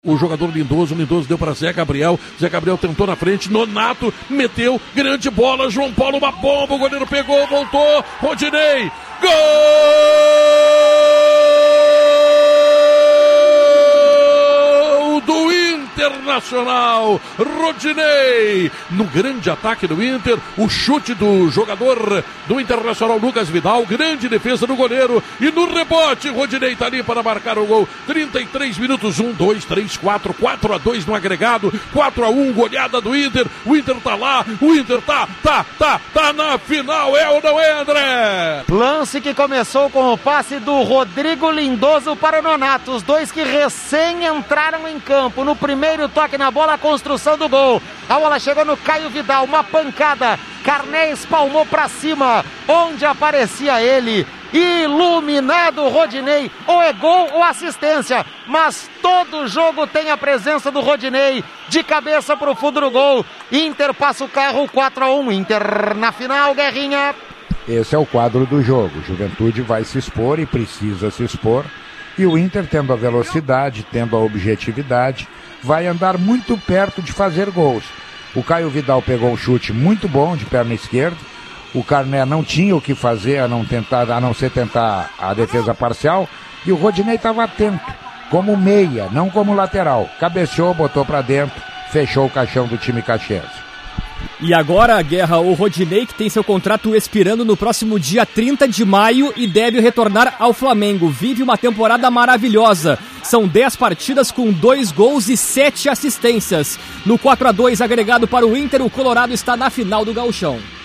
O jogador Lindoso deu para Zé Gabriel tentou na frente, Nonato meteu, grande bola, João Paulo, uma bomba, o goleiro pegou, voltou, Rodinei, gol do Internacional, Rodinei, no grande ataque do Inter, o chute do jogador do Internacional, Lucas Vidal, grande defesa do goleiro, e no rebote, Rodinei tá ali para marcar o gol, 33 minutos, 1, 2, 3, 4, 4-2 no agregado, 4-1, goleada do Inter, o Inter tá lá, o Inter tá na final, é ou não é, André? Lance que começou com o passe do Rodrigo Lindoso para o Nonato, os dois que recém entraram em campo, no primeiro toque na bola, a construção do gol, a bola chegou no Caio Vidal, uma pancada, Carné espalmou para cima, onde aparecia ele, iluminado Rodinei, ou é gol ou assistência, mas todo jogo tem a presença do Rodinei, de cabeça para o fundo do gol, Inter passa o carro, 4-1, Inter na final, Guerrinha. Esse é o quadro do jogo, Juventude vai se expor e precisa se expor, e o Inter tendo a velocidade, tendo a objetividade, vai andar muito perto de fazer gols. O Caio Vidal pegou um chute muito bom de perna esquerda, o Carné não tinha o que fazer a não ser tentar a defesa parcial, e o Rodinei estava atento, como meia, não como lateral. Cabeceou, botou para dentro, fechou o caixão do time caxiense. E agora, Guerra, o Rodinei, que tem seu contrato expirando no próximo dia 30 de maio e deve retornar ao Flamengo. Vive uma temporada maravilhosa. São 10 partidas com 2 gols e 7 assistências. No 4-2 agregado para o Inter, o Colorado está na final do Gauchão.